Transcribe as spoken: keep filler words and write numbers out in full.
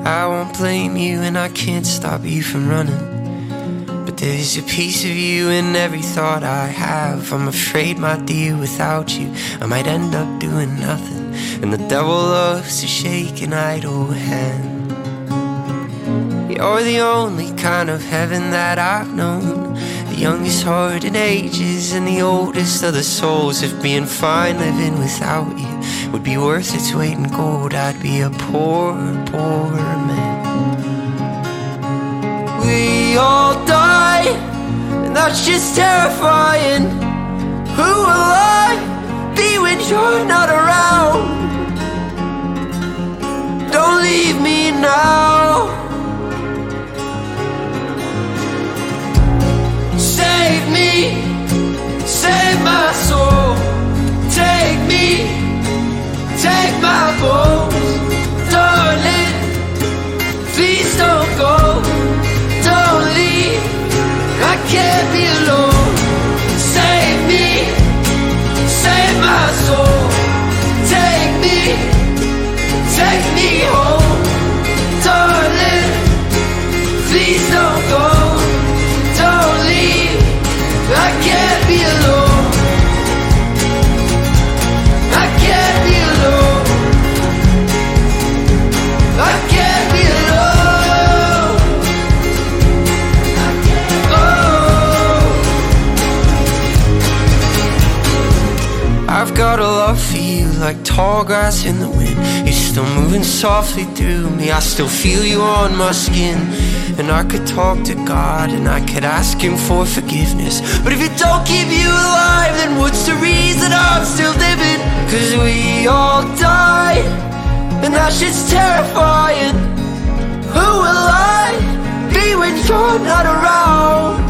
I won't blame you, and I can't stop you from running. But there's a piece of you in every thought I have. I'm afraid, my dear, without you I might end up doing nothing. And the devil loves to shake an idle hand. You're the only kind of heaven that I've known, the youngest heart in ages and the oldest of the souls. If being fine living without you would be worth its weight in gold, I'd be a poor, poor man. We all die, and that's just terrifying. Who will I be when you're not around? Don't leave me now. Save me, save my soul. Take me, take my bones. Darling, please don't go. Don't leave, I can't be alone. Save me, save my soul. Take me, take me home. Darling, please don't go. Don't leave, I can't be alone. I can't be alone. I can't be alone. I can't. Oh. I've got a love for you like tall grass in the wind. You're still moving softly through me. I still feel you on my skin. And I could talk to God and I could ask him for forgiveness. But if it don't keep you alive, then what's the reason I'm still living? Cause we all die, and that shit's terrifying. Who will I be when you're not around?